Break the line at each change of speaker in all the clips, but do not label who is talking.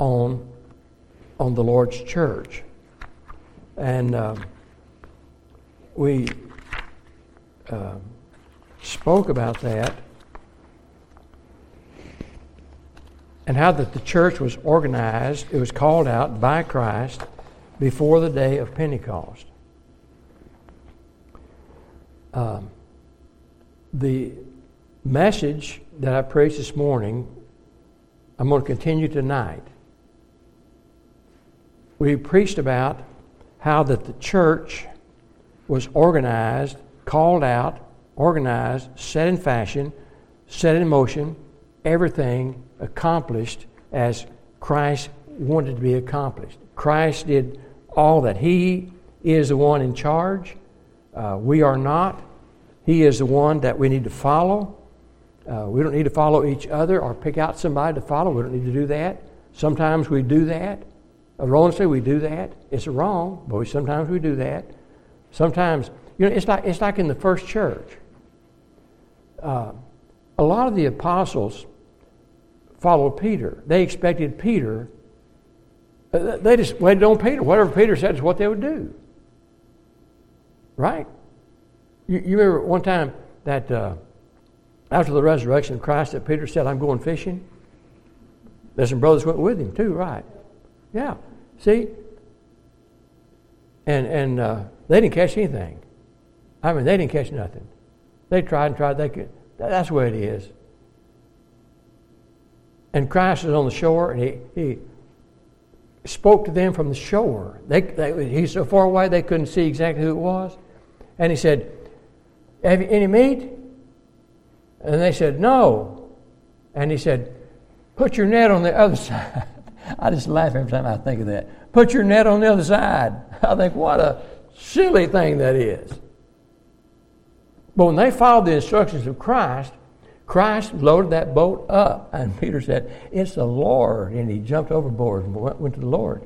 on the Lord's church. And we spoke about that and how that the church was organized. It was called out by Christ before the day of Pentecost. The message that I preached this morning, I'm going to continue tonight. We preached about how that the church was organized, called out, organized, set in fashion, set in motion, everything accomplished as Christ wanted to be accomplished. Christ did all that. He is the one in charge. We are not. He is the one that we need to follow. We don't need to follow each other or pick out somebody to follow. We don't need to do that. Sometimes we do that. Erroneously we do that. It's wrong, but sometimes we do that. Sometimes, it's like in the first church. A lot of the apostles followed Peter. They expected Peter. They just waited on Peter. Whatever Peter said is what they would do. Right? You remember one time that after the resurrection of Christ that Peter said, "I'm going fishing." There's some brothers went with him too, right? Yeah. See? And they didn't catch anything. I mean, they didn't catch nothing. They tried and tried. They could. That's the way it is. And Christ was on the shore, and he spoke to them from the shore. He's so far away they couldn't see exactly who it was. And he said, "Have you any meat?" And they said, "No." And he said, "Put your net on the other side." I just laugh every time I think of that. Put your net on the other side. I think, what a silly thing that is. But when they followed the instructions of Christ, Christ loaded that boat up. And Peter said, "It's the Lord." And he jumped overboard and went to the Lord.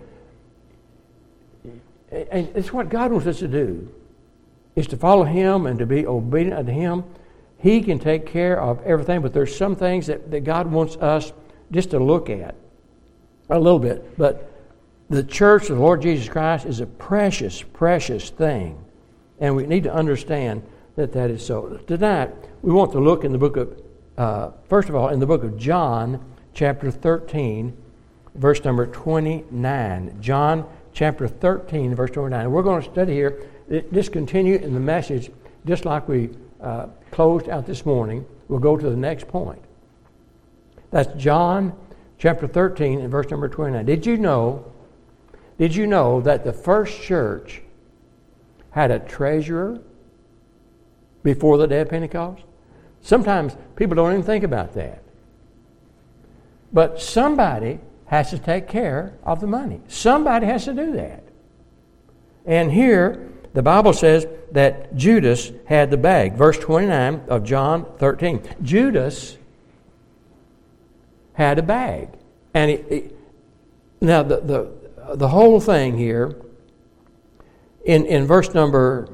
And it's what God wants us to do, is to follow Him and to be obedient unto Him. He can take care of everything, but there's some things that God wants us just to look at a little bit. But the church of the Lord Jesus Christ is a precious, precious thing. And we need to understand that is so. Tonight, we want to look in the book of, first of all, in the book of John, chapter 13, verse number 29. John, chapter 13, verse 29. We're going to study here, just continue in the message, just like we closed out this morning. We'll go to the next point. That's John, chapter 13, and verse number 29. Did you know that the first church had a treasurer before the day of Pentecost? Sometimes people don't even think about that. But somebody has to take care of the money. Somebody has to do that. And here, the Bible says that Judas had the bag. Verse 29 of John 13. Judas had a bag. And now the whole thing here, in verse number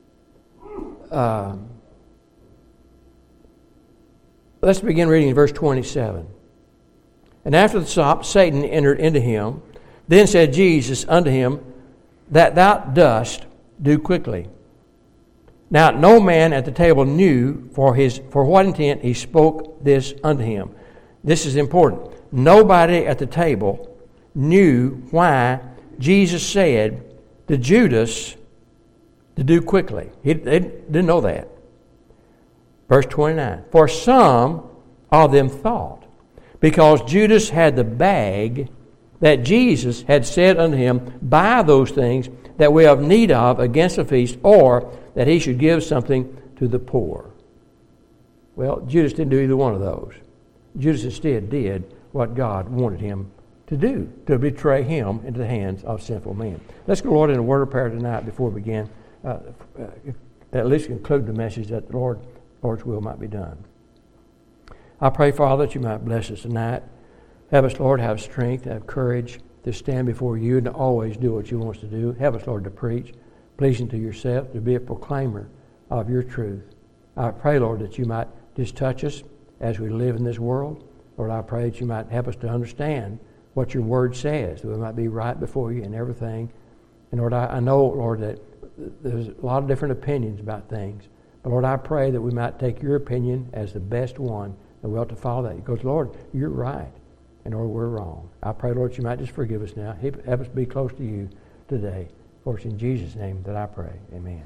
let's begin reading in verse 27. And after the stop, Satan entered into him. Then said Jesus unto him, "That thou dost, do quickly." Now no man at the table knew for what intent he spoke this unto him. This is important. Nobody at the table knew why Jesus said to Judas to do quickly. They didn't know that. Verse 29. For some of them thought, because Judas had the bag, that Jesus had said unto him, "Buy those things that we have need of against the feast, or that he should give something to the poor." Well, Judas didn't do either one of those. Judas instead did what God wanted him to do, to betray him into the hands of sinful men. Let's go, Lord, in a word of prayer tonight before we begin. At least conclude the message that the Lord's will might be done. I pray, Father, that you might bless us tonight. Have us, Lord, have strength, have courage to stand before you and to always do what you want us to do. Have us, Lord, to preach, pleasing to yourself, to be a proclaimer of your truth. I pray, Lord, that you might just touch us as we live in this world. Lord, I pray that you might help us to understand what your word says, that we might be right before you in everything. And Lord, I know, Lord, that there's a lot of different opinions about things. But Lord, I pray that we might take your opinion as the best one, and we ought to follow that. Because, Lord, you're right, and Lord, we're wrong. I pray, Lord, you might just forgive us now. Help us be close to you today. Of course, in Jesus' name that I pray. Amen.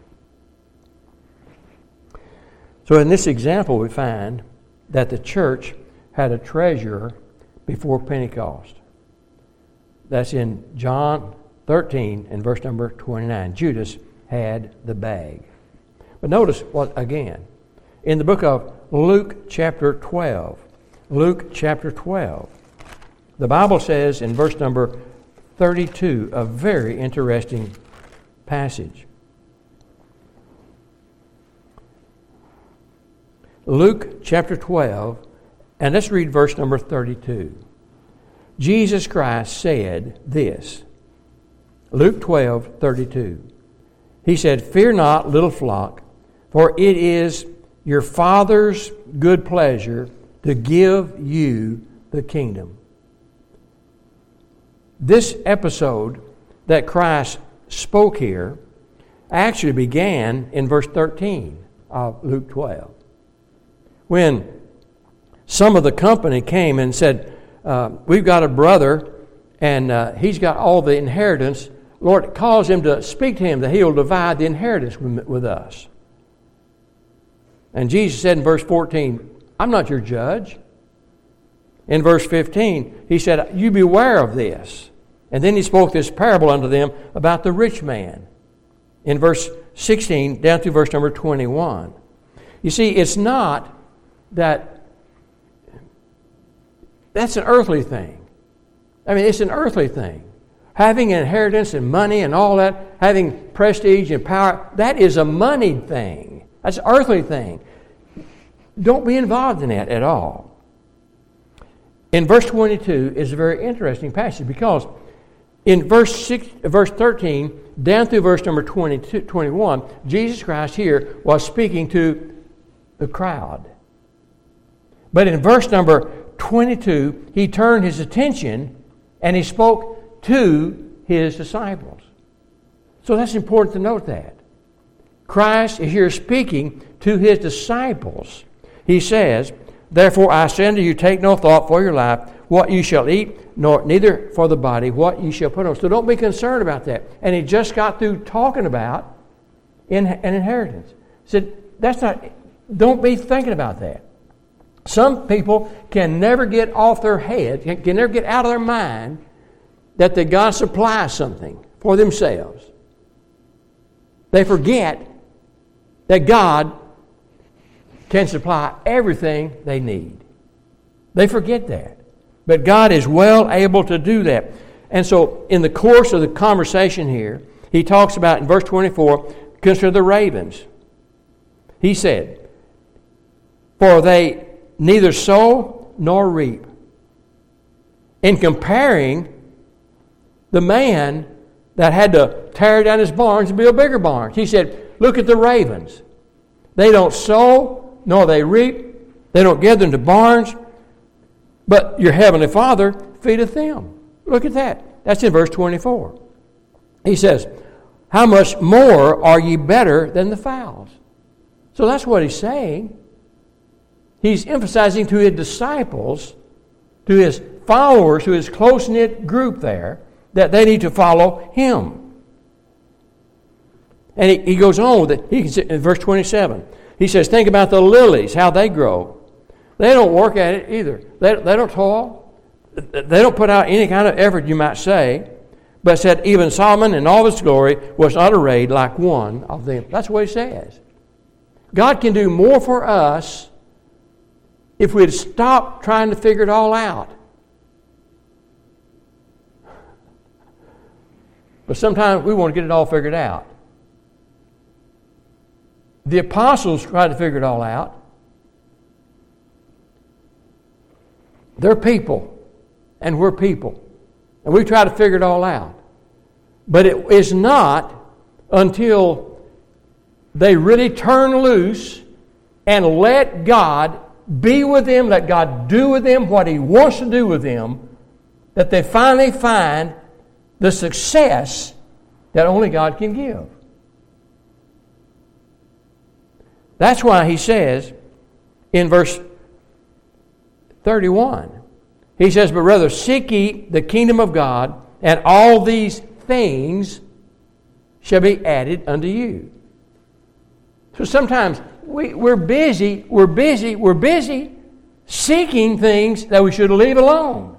So in this example, we find that the church had a treasurer before Pentecost. That's in John 13 and verse number 29. Judas had the bag. But notice what, again, in the book of Luke chapter 12, the Bible says in verse number 32, a very interesting passage. Luke chapter 12, and let's read verse number 32. Jesus Christ said this, Luke 12:32. He said, "Fear not, little flock, for it is your Father's good pleasure to give you the kingdom." This episode that Christ spoke here actually began in verse 13 of Luke 12. When some of the company came and said, "We've got a brother, and he's got all the inheritance. Lord, cause him to speak to him that he'll divide the inheritance with us." And Jesus said in verse 14, "I'm not your judge." In verse 15, he said, "You beware of this." And then he spoke this parable unto them about the rich man. In verse 16, down through verse number 21. You see, it's not that's an earthly thing. I mean, it's an earthly thing. Having inheritance and money and all that, having prestige and power, that is a moneyed thing. That's an earthly thing. Don't be involved in that at all. In verse 22 is a very interesting passage because in verse 13 down through verse number 21, Jesus Christ here was speaking to the crowd. But in verse number 22, he turned his attention and he spoke to his disciples. So that's important to note that. Christ is here speaking to his disciples. He says, "Therefore I say unto you, take no thought for your life, what you shall eat, nor neither for the body, what you shall put on." So don't be concerned about that. And he just got through talking about an inheritance. He said, don't be thinking about that. Some people can never get off their head, can never get out of their mind that God supplies something for themselves. They forget that God can supply everything they need. They forget that. But God is well able to do that. And so in the course of the conversation here, he talks about in verse 24, consider the ravens. He said, "For they neither sow nor reap." In comparing the man that had to tear down his barns and build bigger barns, he said, "Look at the ravens. They don't sow nor they reap. They don't gather into barns, but your heavenly Father feedeth them." Look at that. That's in verse 24. He says, "How much more are ye better than the fowls?" So that's what he's saying. He's emphasizing to his disciples, to his followers, to his close-knit group there, that they need to follow him. And he goes on with it. In verse 27, he says, "Think about the lilies, how they grow. They don't work at it either. They don't toil. They don't put out any kind of effort, you might say. But said, even Solomon in all his glory was not arrayed like one of them." That's what he says. God can do more for us if we'd stop trying to figure it all out. But sometimes we want to get it all figured out. The apostles tried to figure it all out. They're people, and we're people. And we try to figure it all out. But it is not until they really turn loose and let God be with them, let God do with them what he wants to do with them, that they finally find the success that only God can give. That's why he says in verse 31, he says, but rather seek ye the kingdom of God, and all these things shall be added unto you. So sometimes we're busy seeking things that we should leave alone.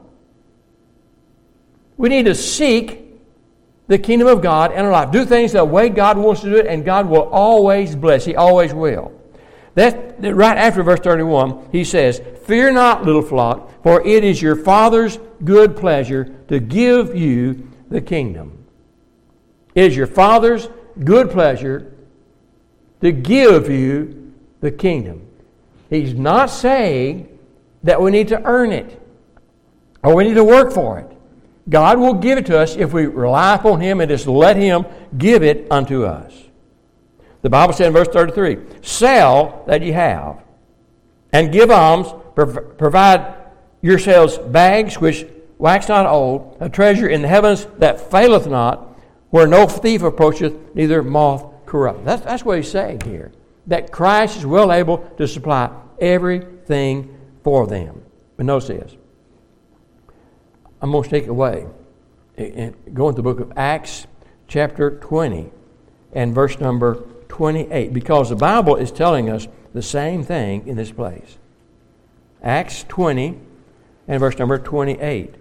We need to seek the kingdom of God in our life. Do things the way God wants to do it, and God will always bless. He always will. That right after verse 31, he says, fear not, little flock, for it is your Father's good pleasure to give you the kingdom. It is your Father's good pleasure to give you the kingdom. He's not saying that we need to earn it or we need to work for it. God will give it to us if we rely upon Him and just let Him give it unto us. The Bible said in verse 33, sell that ye have, and give alms, provide yourselves bags which wax not old, a treasure in the heavens that faileth not, where no thief approacheth, neither moth corrupt. That's what he's saying here, that Christ is well able to supply everything for them. But notice this. I'm going to take it away and go into the book of Acts chapter 20 and verse number 28, because the Bible is telling us the same thing in this place. Acts 20 and verse number 28.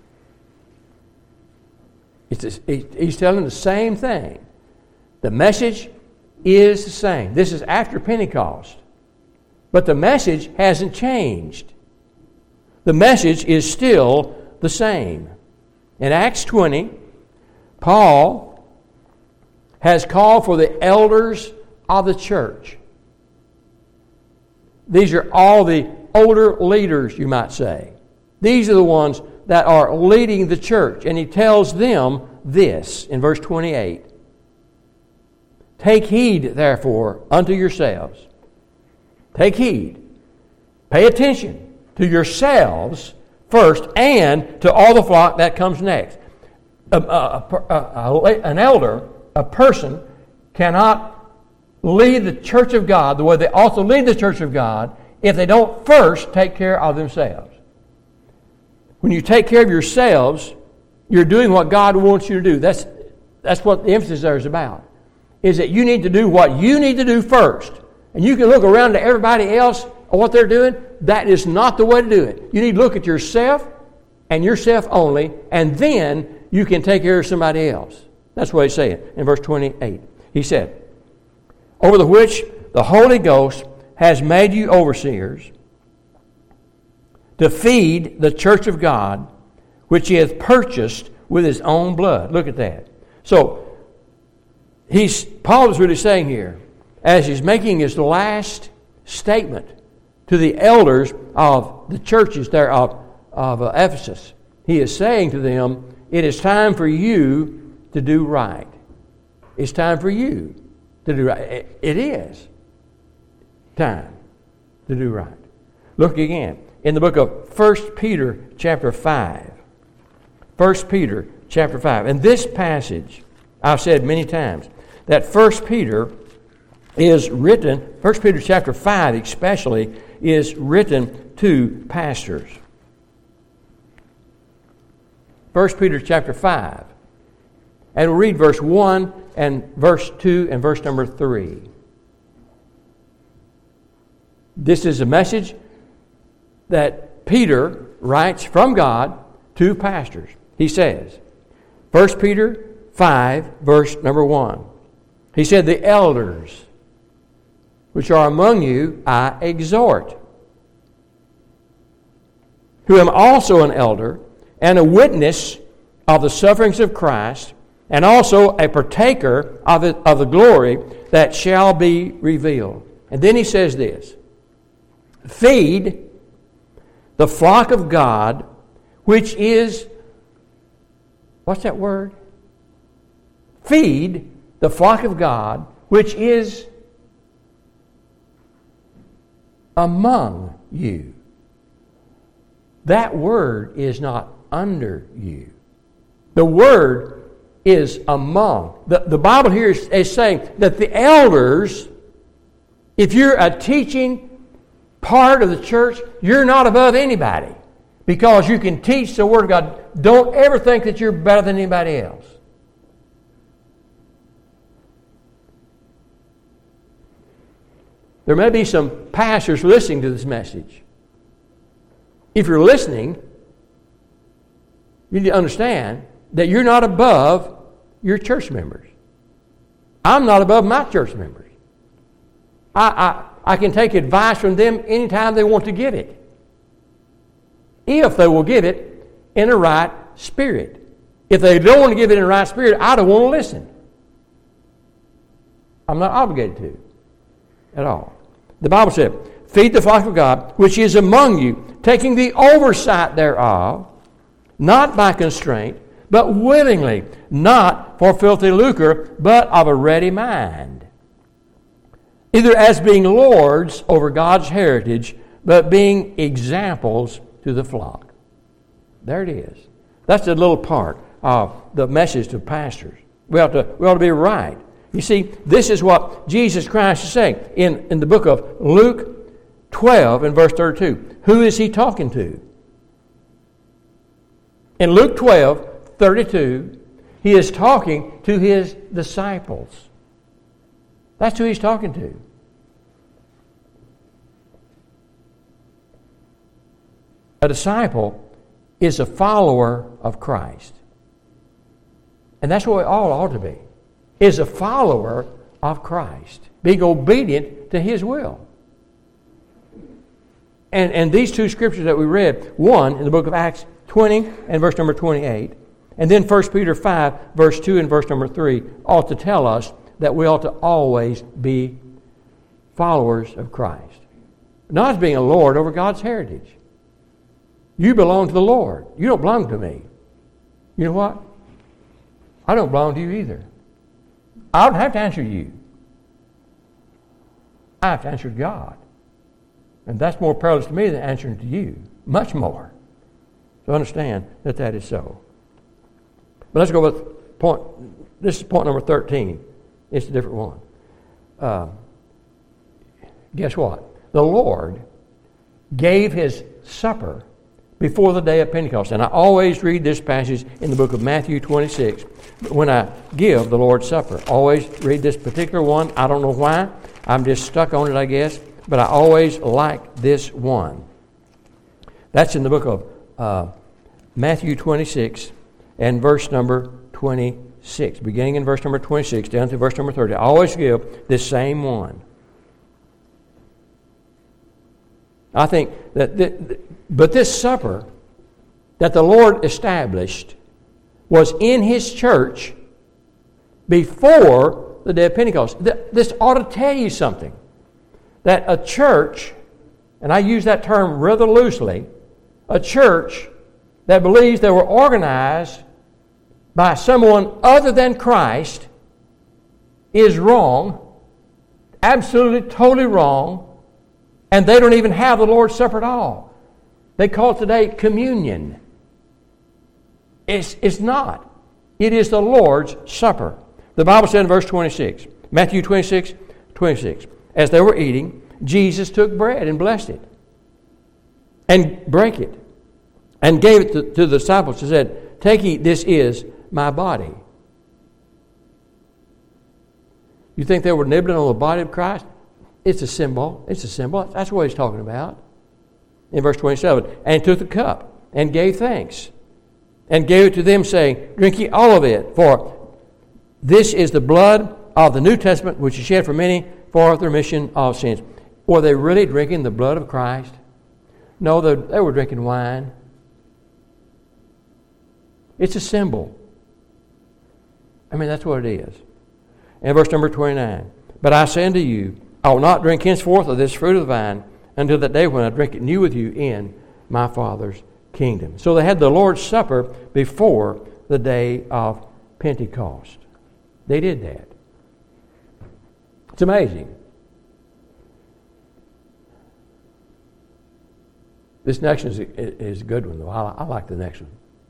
He's telling the same thing. The message is the same. This is after Pentecost. But the message hasn't changed. The message is still the same. In Acts 20, Paul has called for the elders of the church. These are all the older leaders, you might say. These are the ones that are leading the church. And he tells them this in verse 28. Take heed, therefore, unto yourselves. Take heed. Pay attention to yourselves first and to all the flock that comes next. An elder, a person, cannot lead the church of God the way they also lead the church of God if they don't first take care of themselves. When you take care of yourselves, you're doing what God wants you to do. That's what the emphasis there is about. Is that you need to do what you need to do first. And you can look around to everybody else and what they're doing. That is not the way to do it. You need to look at yourself and yourself only, and then you can take care of somebody else. That's what he's saying in verse 28. He said, over the which the Holy Ghost has made you overseers to feed the church of God, which He hath purchased with His own blood. Look at that. So, Paul is really saying here, as he's making his last statement to the elders of the churches there of Ephesus, he is saying to them, it is time for you to do right. It's time for you to do right. It is time to do right. Look again in the book of 1 Peter chapter 5. 1 Peter chapter 5. And this passage, I've said many times, that 1 Peter is written, 1 Peter chapter 5 especially, is written to pastors. 1 Peter chapter 5. And we'll read verse 1 and verse 2 and verse number 3. This is a message that Peter writes from God to pastors. He says, 1 Peter 5, verse number 1. He said, the elders which are among you I exhort, who am also an elder and a witness of the sufferings of Christ, and also a partaker of the glory that shall be revealed. And then he says this, feed the flock of God, which is, what's that word? Feed the flock of God, which is among you. That word is not under you. The word is among. The Bible here is saying that the elders, if you're a teaching part of the church, you're not above anybody because you can teach the Word of God. Don't ever think that you're better than anybody else. There may be some pastors listening to this message. If you're listening, you need to understand that you're not above your church members. I'm not above my church members. I can take advice from them anytime they want to give it, if they will give it in a right spirit. If they don't want to give it in a right spirit, I don't want to listen. I'm not obligated to at all. The Bible said, feed the flock of God, which is among you, taking the oversight thereof, not by constraint, but willingly, not for filthy lucre, but of a ready mind. Either as being lords over God's heritage, but being examples to the flock. There it is. That's a little part of the message to pastors. We ought to be right. You see, this is what Jesus Christ is saying in the book of Luke 12 and verse 32. Who is he talking to? In Luke 12:32, he is talking to his disciples. That's who he's talking to. A disciple is a follower of Christ. And that's what we all ought to be. Is a follower of Christ. Being obedient to His will. And these two scriptures that we read, one in the book of Acts 20 and verse number 28, and then 1 Peter 5, verse 2 and verse number 3, ought to tell us that we ought to always be followers of Christ. Not as being a lord over God's heritage. You belong to the Lord. You don't belong to me. You know what? I don't belong to you either. I don't have to answer to you. I have to answer to God. And that's more perilous to me than answering to you. Much more. So understand that that is so. But let's go with point. This is point number 13. It's a different one. Guess what? The Lord gave His supper before the day of Pentecost. And I always read this passage in the book of Matthew 26 when I give the Lord's Supper. Always read this particular one. I don't know why. I'm just stuck on it, I guess. But I always like this one. That's in the book of Matthew 26 and verse number 26. Beginning in verse number 26 down to verse number 30. I always give this same one. I think that but this supper that the Lord established was in His church before the day of Pentecost. This ought to tell you something. That a church, and I use that term rather loosely, a church that believes they were organized by someone other than Christ is wrong, absolutely, totally wrong, and they don't even have the Lord's Supper at all. They call it today communion. It's not. It is the Lord's Supper. The Bible said in verse 26, Matthew 26, as they were eating, Jesus took bread and blessed it and brake it and gave it to the disciples and said, take, eat, this is my body. You think they were nibbling on the body of Christ? It's a symbol. It's a symbol. That's what He's talking about. In verse 27, and took the cup and gave thanks and gave it to them, saying, drink ye all of it, for this is the blood of the New Testament, which is shed for many for the remission of sins. Were they really drinking the blood of Christ? No, they were drinking wine. It's a symbol. I mean, that's what it is. And verse number 29, but I say unto you, I will not drink henceforth of this fruit of the vine until that day when I drink it new with you in my Father's kingdom. So they had the Lord's Supper before the day of Pentecost. They did that. It's amazing. This next one is a good one, though. I like the next one.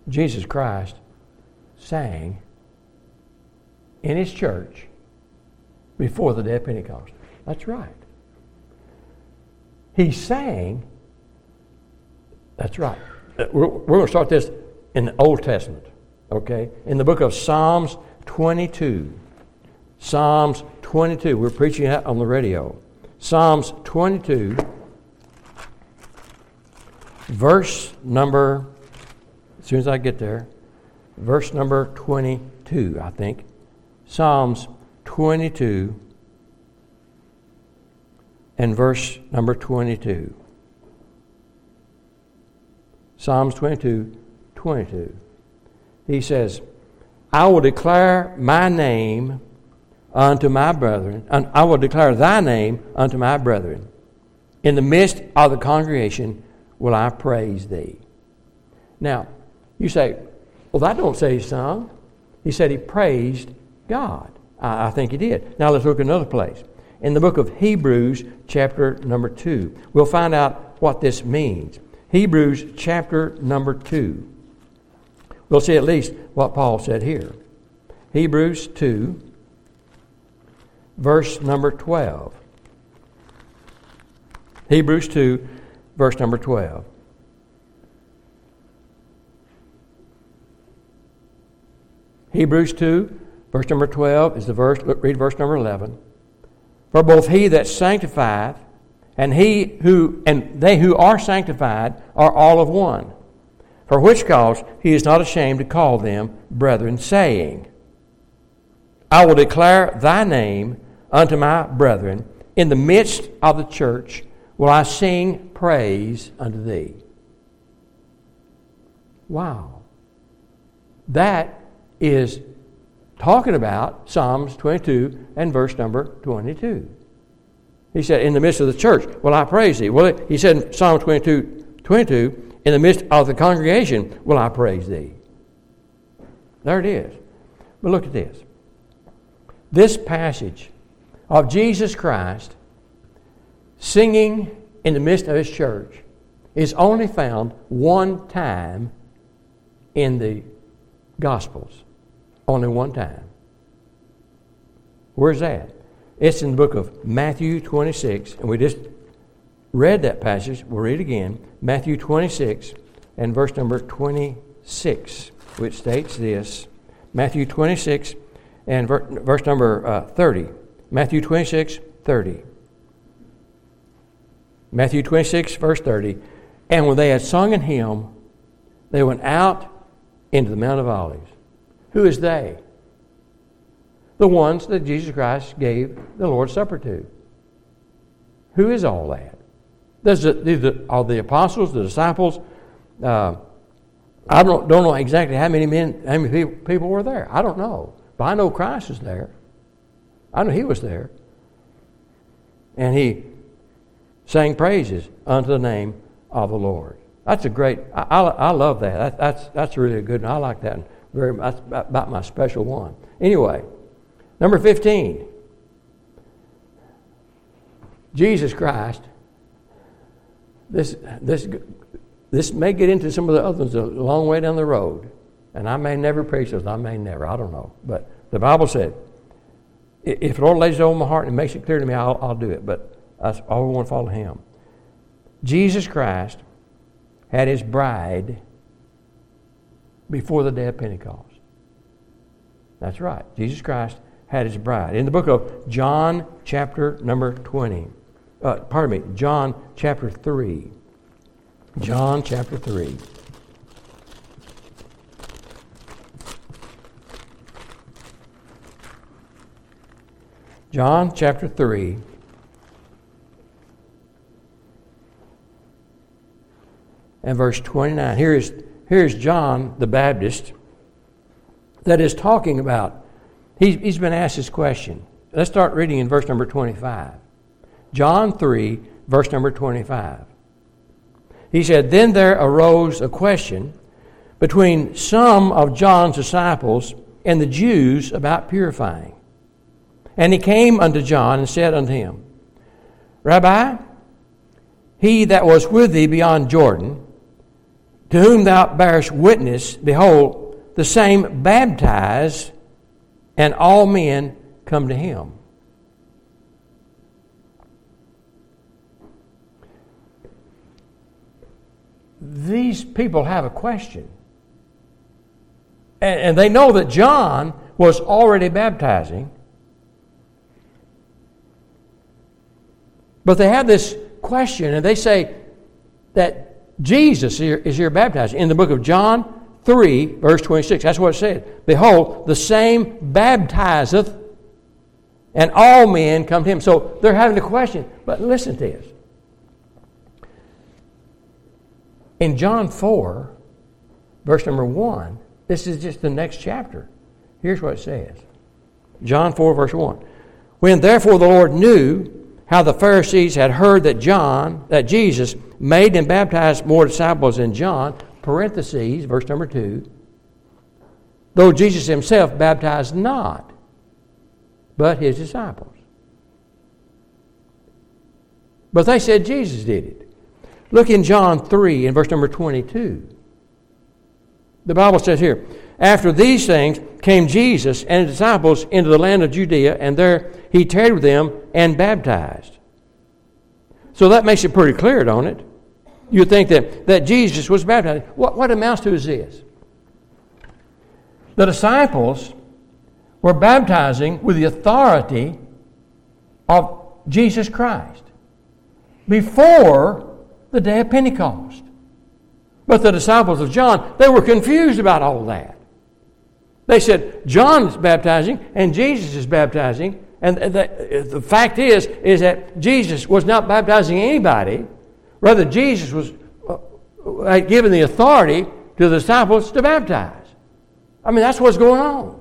Jesus Christ sang in his church before the day of Pentecost. That's right. He sang. That's right. We're going to start this in the Old Testament, okay? In the book of Psalms 22. Psalms 22. We're preaching that on the radio. Psalms 22, verse number, as soon as I get there, verse number 22, I think. Psalms 22 and verse number 22. Psalms 22, 22. He says, I will declare my name unto my brethren, and I will declare thy name unto my brethren. In the midst of the congregation will I praise thee. Now, you say, well, that don't say he sung. He said he praised God. I think he did. Now let's look at another place. In the book of Hebrews, chapter number 2. We'll find out what this means. Hebrews, chapter number 2. We'll see at least what Paul said here. Hebrews 2, verse number 12. Hebrews 2, verse number 12. Hebrews 2, verse number 12 is the verse. Read verse number 11. For both he that sanctifieth and they who are sanctified are all of one. For which cause he is not ashamed to call them brethren, saying, I will declare thy name unto my brethren. In the midst of the church will I sing praise unto thee. Wow. That is talking about Psalms 22 and verse number 22. He said, in the midst of the church will I praise thee. Well, he said in Psalm 22, in the midst of the congregation will I praise thee. There it is. But look at this. This passage of Jesus Christ singing in the midst of his church is only found one time in the Gospels. Only one time. Where's that? It's in the book of Matthew 26, and we just read that passage. We'll read it again. Matthew 26 and verse number 26, which states this. Matthew 26 and verse number 30. Matthew 26, 30. Matthew 26, verse 30. And when they had sung an hymn, they went out into the Mount of Olives. Who is they? The ones that Jesus Christ gave the Lord's Supper to. Who is all that? Are the apostles, the disciples? I don't know exactly how many people were there. I don't know. But I know Christ was there. I know he was there. And he sang praises unto the name of the Lord. That's a great, I love that. That's really good, and I like that. That's about my special one. Anyway, number 15. Jesus Christ. This may get into some of the others a long way down the road. And I may never preach those. I may never. I don't know. But the Bible said, if the Lord lays it on my heart and makes it clear to me, I'll do it. But I always want to follow him. Jesus Christ had his bride before the day of Pentecost. That's right. Jesus Christ had his bride. In the book of John, chapter number 20. John, chapter 3. John, chapter 3. John, chapter 3. And verse 29. Here's John the Baptist that is talking about, he's been asked this question. Let's start reading in verse number 25. John 3, verse number 25. He said, Then there arose a question between some of John's disciples and the Jews about purifying. And he came unto John and said unto him, Rabbi, he that was with thee beyond Jordan, to whom thou bearest witness, behold, the same baptize, and all men come to him. These people have a question. And they know that John was already baptizing. But they have this question, and they say that Jesus is here baptizing. In the book of John 3, verse 26, that's what it said. Behold, the same baptizeth, and all men come to him. So they're having a question. But listen to this. In John 4, verse number 1, this is just the next chapter. Here's what it says. John 4, verse 1. When therefore the Lord knew how the Pharisees had heard that Jesus made and baptized more disciples than John, parentheses, verse number 2, though Jesus himself baptized not, but his disciples. But they said Jesus did it. Look in John 3 in verse number 22. The Bible says here, after these things came Jesus and his disciples into the land of Judea, and there he tarried with them and baptized. So that makes it pretty clear, don't it? You think that Jesus was baptized. What amounts to is this. The disciples were baptizing with the authority of Jesus Christ before the day of Pentecost. But the disciples of John, they were confused about all that. They said, John is baptizing and Jesus is baptizing. And the fact is that Jesus was not baptizing anybody. Rather, Jesus was given the authority to the disciples to baptize. I mean, that's what's going on.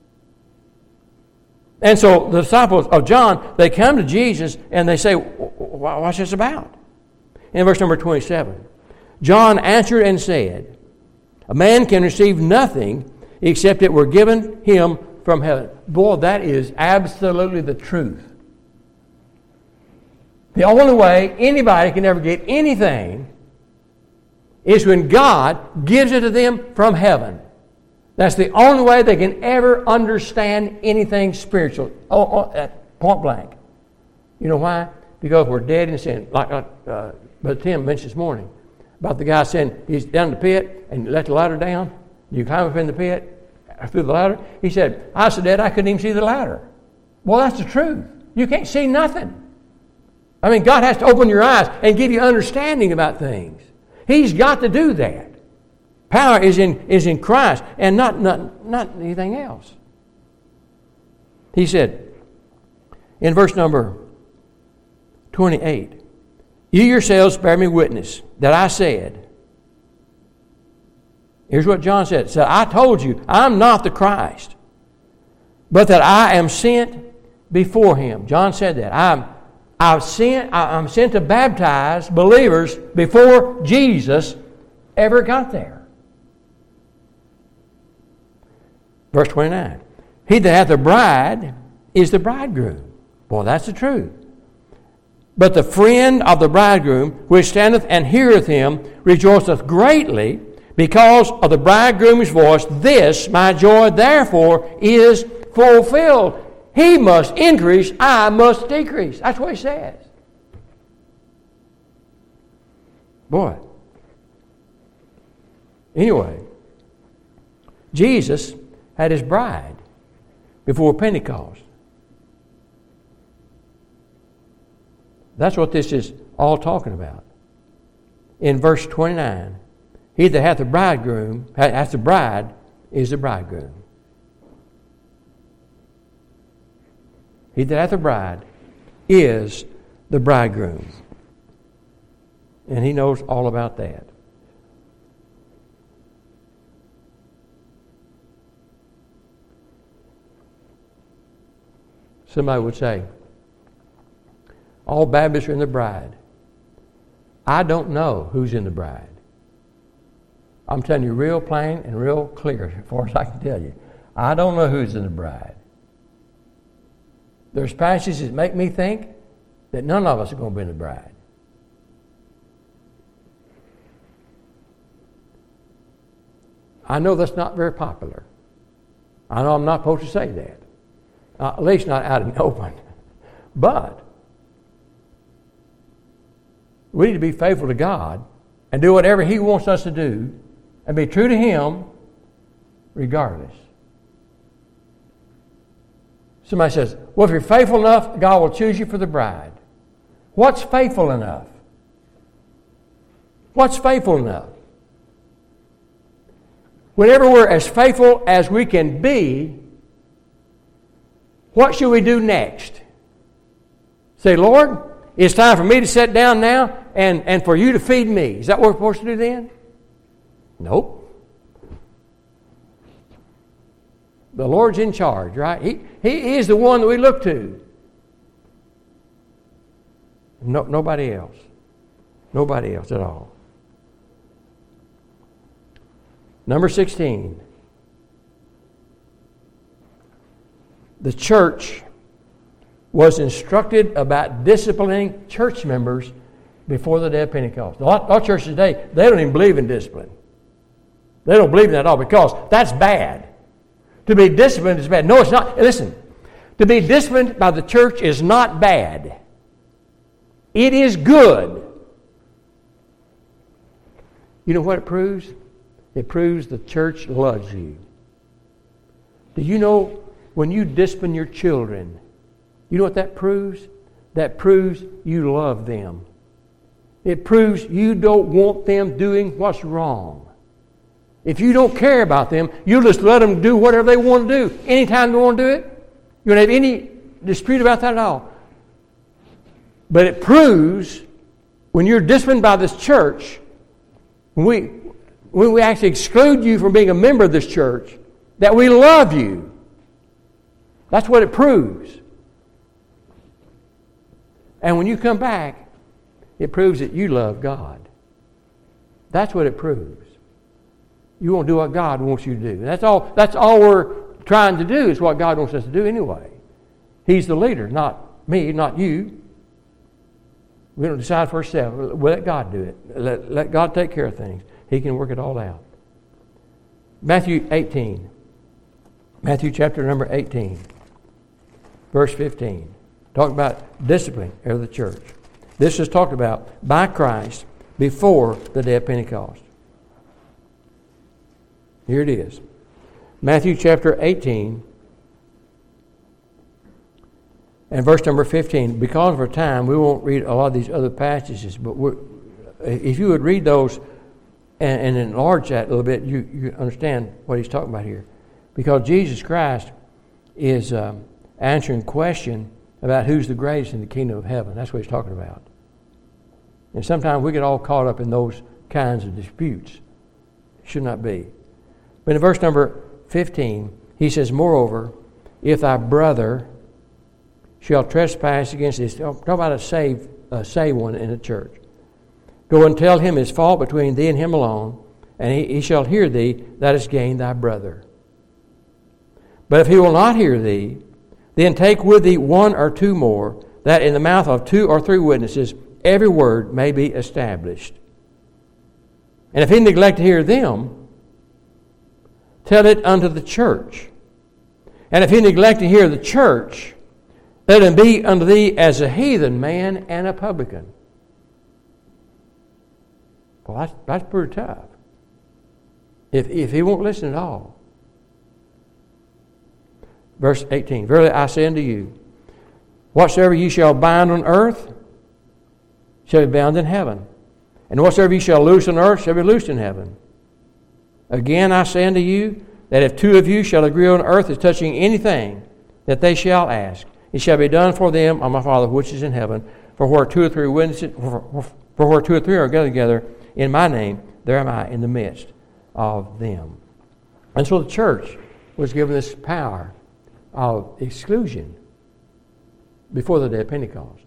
And so the disciples of John, they come to Jesus and they say, what's this about? In verse number 27, John answered and said, a man can receive nothing except it were given him from heaven. Boy, that is absolutely the truth. The only way anybody can ever get anything is when God gives it to them from heaven. That's the only way they can ever understand anything spiritual. Point blank. You know why? Because we're dead in sin. Like Brother Tim mentioned this morning about the guy saying he's down in the pit and you let the ladder down. You climb up in the pit through the ladder. He said, I was so dead I couldn't even see the ladder. Well, that's the truth. You can't see nothing. I mean, God has to open your eyes and give you understanding about things. He's got to do that. Power is in Christ and not anything else. He said in verse number 28, you yourselves bear me witness that I said. Here's what John said. He said, I told you I'm not the Christ, but that I am sent before him. John said that. I'm sent to baptize believers before Jesus ever got there. Verse 29. He that hath a bride is the bridegroom. Well, that's the truth. But the friend of the bridegroom, which standeth and heareth him, rejoiceth greatly because of the bridegroom's voice. This, my joy, therefore, is fulfilled. He must increase, I must decrease. That's what he says. Boy. Anyway, Jesus had his bride before Pentecost. That's what this is all talking about. In verse 29, he that hath the bride is the bridegroom. He that hath a bride is the bridegroom. And he knows all about that. Somebody would say, all Baptists are in the bride. I don't know who's in the bride. I'm telling you real plain and real clear as far as I can tell you. I don't know who's in the bride. There's passages that make me think that none of us are going to be in the bride. I know that's not very popular. I know I'm not supposed to say that. At least not out in the open. But we need to be faithful to God and do whatever He wants us to do and be true to Him regardless. Somebody says, well, if you're faithful enough, God will choose you for the bride. What's faithful enough? What's faithful enough? Whenever we're as faithful as we can be, what should we do next? Say, Lord, it's time for me to sit down now and for you to feed me. Is that what we're supposed to do then? Nope. The Lord's in charge, right? He is the one that we look to. No, nobody else. Nobody else at all. Number 16. The church was instructed about disciplining church members before the day of Pentecost. A lot of churches today, they don't even believe in discipline. They don't believe in that at all because that's bad. To be disciplined is bad. No, it's not. Listen, to be disciplined by the church is not bad. It is good. You know what it proves? It proves the church loves you. Do you know when you discipline your children, you know what that proves? That proves you love them. It proves you don't want them doing what's wrong. If you don't care about them, you'll just let them do whatever they want to do. Anytime they want to do it, you don't have any dispute about that at all. But it proves when you're disciplined by this church, when we actually exclude you from being a member of this church, that we love you. That's what it proves. And when you come back, it proves that you love God. That's what it proves. You won't do what God wants you to do. That's all we're trying to do is what God wants us to do anyway. He's the leader, not me, not you. We don't decide for ourselves. We'll let God do it. Let God take care of things. He can work it all out. Matthew 18. Matthew chapter number 18. Verse 15. Talk about discipline of the church. This is talked about by Christ before the day of Pentecost. Here it is. Matthew chapter 18 and verse number 15. Because of our time, we won't read a lot of these other passages, but if you would read those and enlarge that a little bit, you understand what he's talking about here. Because Jesus Christ is answering a question about who's the greatest in the kingdom of heaven. That's what he's talking about. And sometimes we get all caught up in those kinds of disputes. It should not be. But in verse number 15, he says, moreover, if thy brother shall trespass against thee, talk about a saved one in the church. Go and tell him his fault between thee and him alone, and he shall hear thee, that is gained thy brother. But if he will not hear thee, then take with thee one or two more, that in the mouth of 2 or 3 witnesses every word may be established. And if he neglect to hear them, tell it unto the church. And if he neglect to hear the church, let him be unto thee as a heathen man and a publican. Well, that's pretty tough. If he won't listen at all. Verse 18, verily I say unto you, whatsoever ye shall bind on earth shall be bound in heaven, and whatsoever ye shall loose on earth shall be loosed in heaven. Again I say unto you, that if 2 of you shall agree on earth as touching anything that they shall ask, it shall be done for them of my Father which is in heaven. For where 2 or 3 witnesses, for where 2 or 3 are gathered together in my name, there am I in the midst of them. And so the church was given this power of exclusion before the day of Pentecost.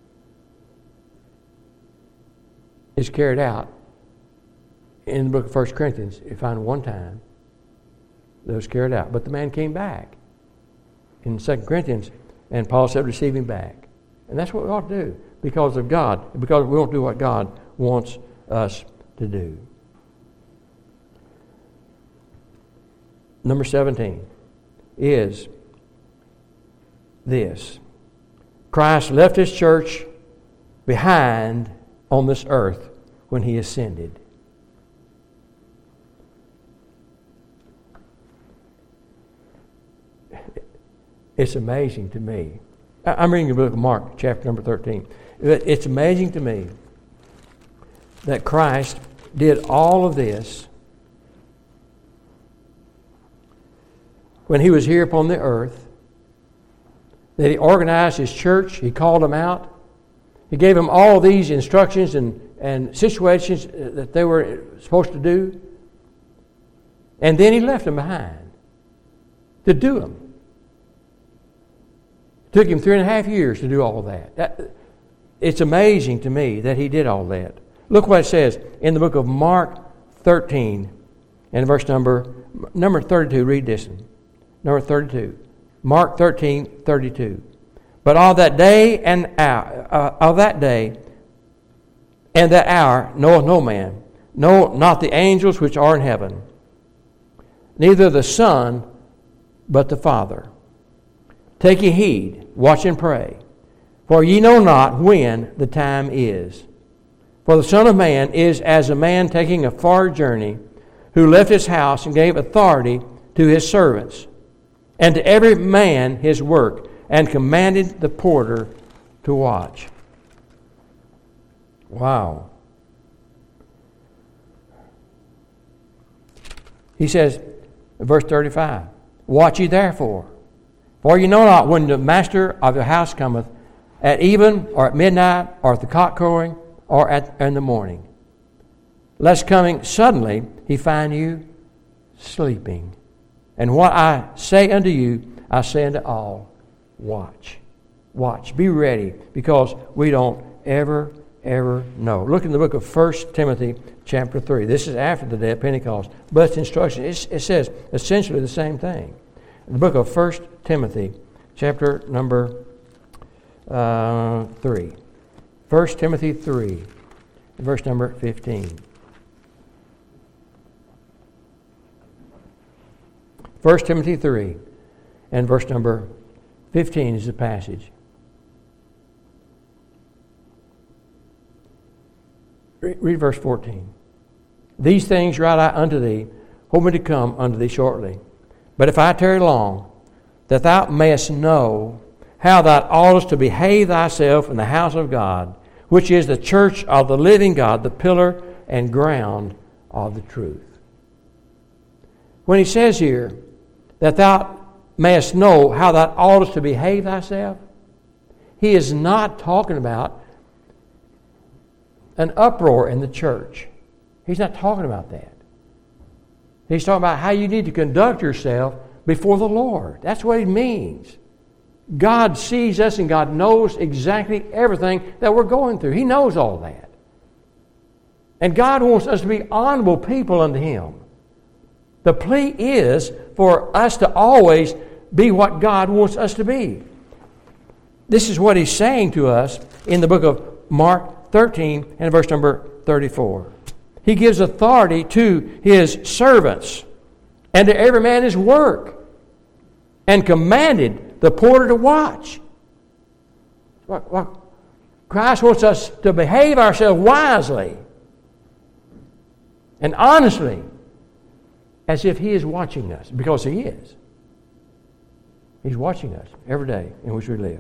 It's carried out in the book of 1 Corinthians. You find one time that was carried out. But the man came back in 2 Corinthians, and Paul said, receive him back. And that's what we ought to do because of God, because we won't do what God wants us to do. number 17, is this. Christ left His church behind on this earth when He ascended. It's amazing to me. I'm reading the book of Mark, chapter number 13. It's amazing to me that Christ did all of this when He was here upon the earth, that He organized His church, He called them out, He gave them all these instructions and situations that they were supposed to do, and then He left them behind to do them. It took Him 3.5 years to do all of that. It's amazing to me that He did all that. Look what it says in the book of Mark 13 and verse number 32. Read this one. Number 32. Mark 13:32. But of that day and that hour knoweth no man, no, not the angels which are in heaven, neither the Son, but the Father. Take ye heed, watch and pray, for ye know not when the time is. For the Son of Man is as a man taking a far journey, who left his house and gave authority to his servants, and to every man his work, and commanded the porter to watch. Wow. He says, verse 35, Watch ye therefore, for ye know not when the master of your house cometh, at even, or at midnight, or at the cock crowing, or in the morning, lest coming suddenly he find you sleeping. And what I say unto you, I say unto all, watch. Watch. Be ready, because we don't ever know. Look in the book of 1 Timothy chapter 3. This is after the day of Pentecost, but it's instruction. It says essentially the same thing. In the book of 1 Timothy chapter number 3. 1 Timothy 3, verse number 15. 1 Timothy 3 and verse number 15 is the passage. Read verse 14. These things write I unto thee, hoping to come unto thee shortly. But if I tarry long, that thou mayest know how thou oughtest to behave thyself in the house of God, which is the church of the living God, the pillar and ground of the truth. When he says here that thou mayest know how thou oughtest to behave thyself, he is not talking about an uproar in the church. He's not talking about that. He's talking about how you need to conduct yourself before the Lord. That's what he means. God sees us and God knows exactly everything that we're going through. He knows all that. And God wants us to be honorable people unto Him. The plea is for us to always be what God wants us to be. This is what He's saying to us in the book of Mark 13 and verse number 34. He gives authority to His servants and to every man his work, and commanded the porter to watch. Christ wants us to behave ourselves wisely and honestly, as if He is watching us, because He is. He's watching us every day in which we live.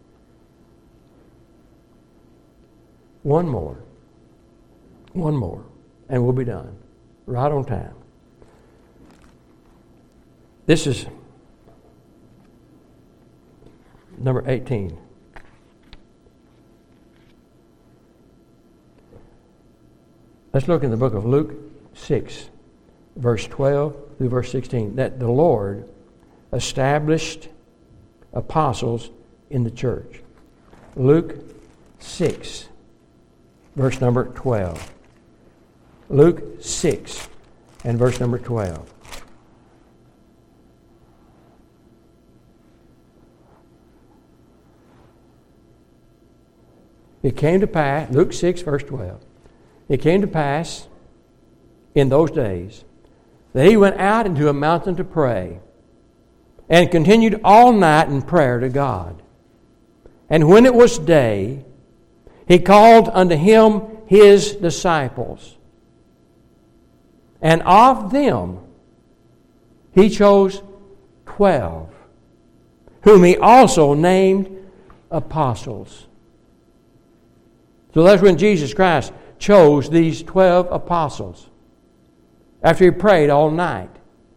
One more, and we'll be done. Right on time. This is number 18. Let's look in the book of Luke 6, verse 12 through verse 16. That the Lord established apostles in the church. Luke 6, verse number 12. Luke 6 and verse number 12. It came to pass, Luke 6, verse 12. It came to pass in those days that he went out into a mountain to pray, and continued all night in prayer to God. And when it was day, he called unto him his disciples. And of them he chose 12, whom he also named apostles. So that's when Jesus Christ chose these 12 apostles after he prayed all night.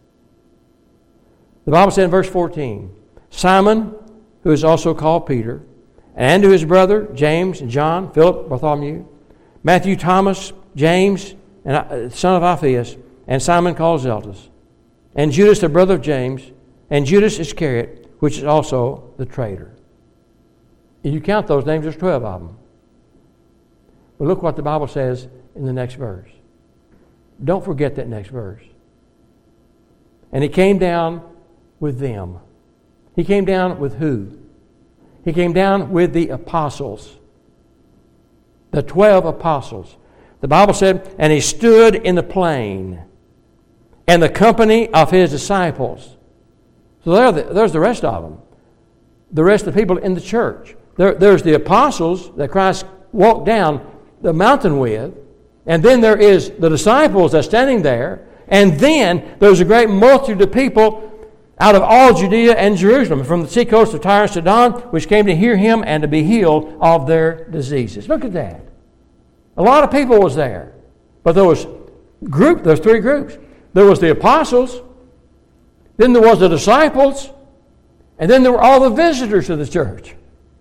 The Bible said in verse 14, Simon, who is also called Peter, and to his brother James and John, Philip, Bartholomew, Matthew, Thomas, James, and son of Alphaeus, and Simon called Zelotes, and Judas, the brother of James, and Judas Iscariot, which is also the traitor. If you count those names, there's 12 of them. But look what the Bible says in the next verse. Don't forget that next verse. And he came down with them. He came down with who? He came down with the apostles. The 12 apostles. The Bible said, and he stood in the plain, and the company of his disciples. So there's the rest of them. The rest of the people in the church. There's the apostles that Christ walked down the mountain with, and then there is the disciples that's standing there, and then there's a great multitude of people out of all Judea and Jerusalem, from the seacoast of Tyre and Sidon, which came to hear him and to be healed of their diseases. Look at that. A lot of people was there. But there's 3 groups. There was the apostles, then there was the disciples, and then there were all the visitors to the church.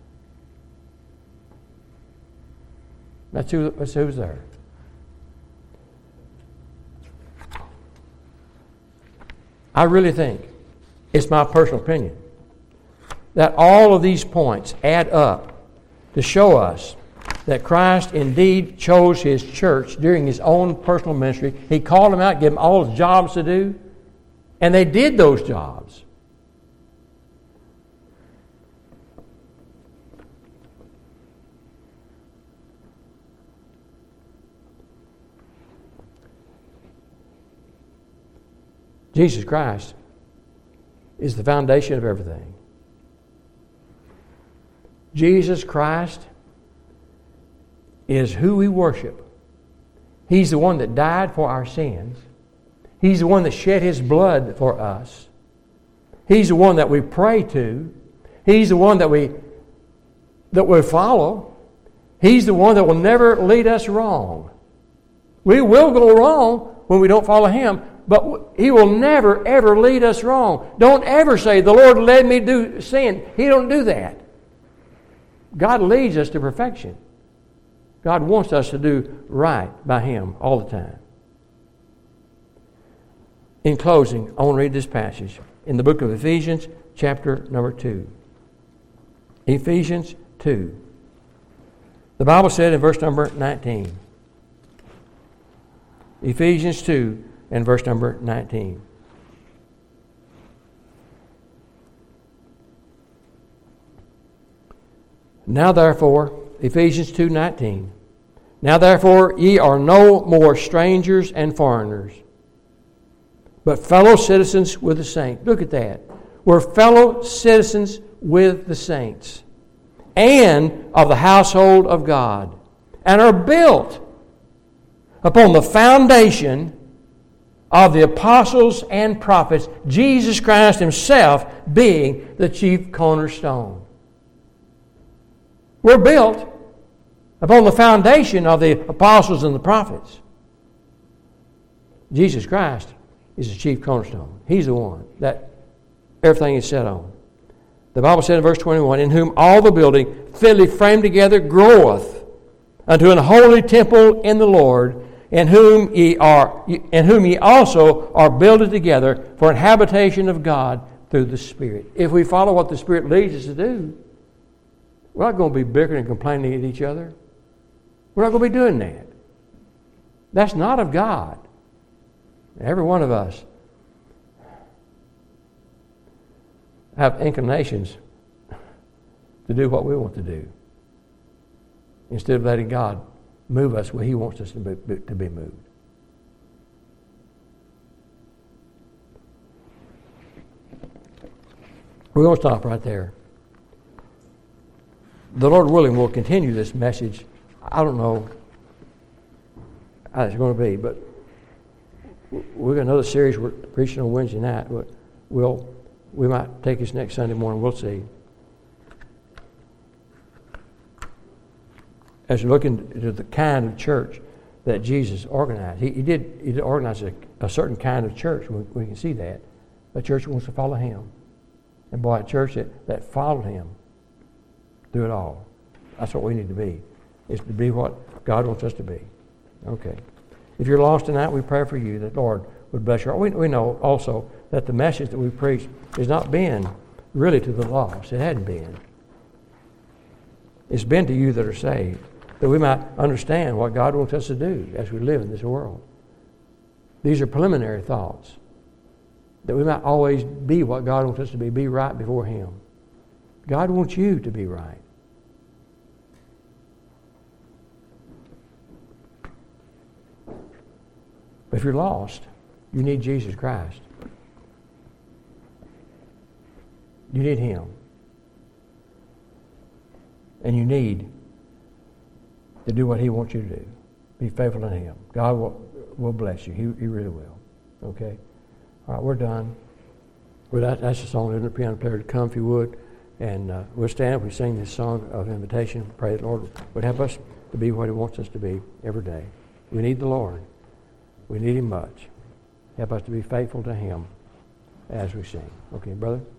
That's who was there. I really think, it's my personal opinion, that all of these points add up to show us that Christ indeed chose his church during his own personal ministry. He called them out, gave them all his jobs to do, and they did those jobs. Jesus Christ is the foundation of everything. Jesus Christ is who we worship. He's the one that died for our sins. He's the one that shed his blood for us. He's the one that we pray to. He's the one that we follow. He's the one that will never lead us wrong. We will go wrong when we don't follow him, but he will never, ever lead us wrong. Don't ever say, the Lord led me to do sin. He don't do that. God leads us to perfection. God wants us to do right by him all the time. In closing, I want to read this passage in the book of Ephesians, chapter number 2. Ephesians 2. The Bible said in verse number 19. Ephesians 2 and verse number 19. Now therefore, Ephesians 2:19. Now therefore ye are no more strangers and foreigners, but fellow citizens with the saints. Look at that. We're fellow citizens with the saints, and of the household of God, and are built upon the foundation of the apostles and prophets, Jesus Christ himself being the chief cornerstone. We're built upon the foundation of the apostles and the prophets. Jesus Christ is the chief cornerstone. He's the one that everything is set on. The Bible said in verse 21, in whom all the building fitly framed together groweth unto an holy temple in the Lord, in whom ye also are builded together for an habitation of God through the Spirit. If we follow what the Spirit leads us to do, we're not going to be bickering and complaining at each other. We're not going to be doing that. That's not of God. Every one of us have inclinations to do what we want to do instead of letting God move us where he wants us to be moved. We're going to stop right there. The Lord willing, we'll continue this message. I don't know how it's going to be, but we've got another series we're preaching on Wednesday night. We might take this next Sunday morning. We'll see. As we look into the kind of church that Jesus organized, he did organize a certain kind of church. We can see that. A church that wants to follow Him. And boy, a church that followed Him through it all. That's what we need to be, is to be what God wants us to be. Okay. If you're lost tonight, we pray for you that Lord would bless you. We know also that the message that we preach has not been really to the lost. It hadn't been. It's been to you that are saved, that we might understand what God wants us to do as we live in this world. These are preliminary thoughts, that we might always be what God wants us to be right before Him. God wants you to be right. But if you're lost, you need Jesus Christ. You need Him. And you need to do what He wants you to do. Be faithful to Him. God will bless you. He really will. Okay? All right, we're done. Well, that's the song. There's a piano player to come if you would. And we'll stand up. We sing this song of invitation. Pray the Lord would help us to be what He wants us to be every day. We need the Lord. We need Him much. Help us to be faithful to Him as we sing. Okay, brother?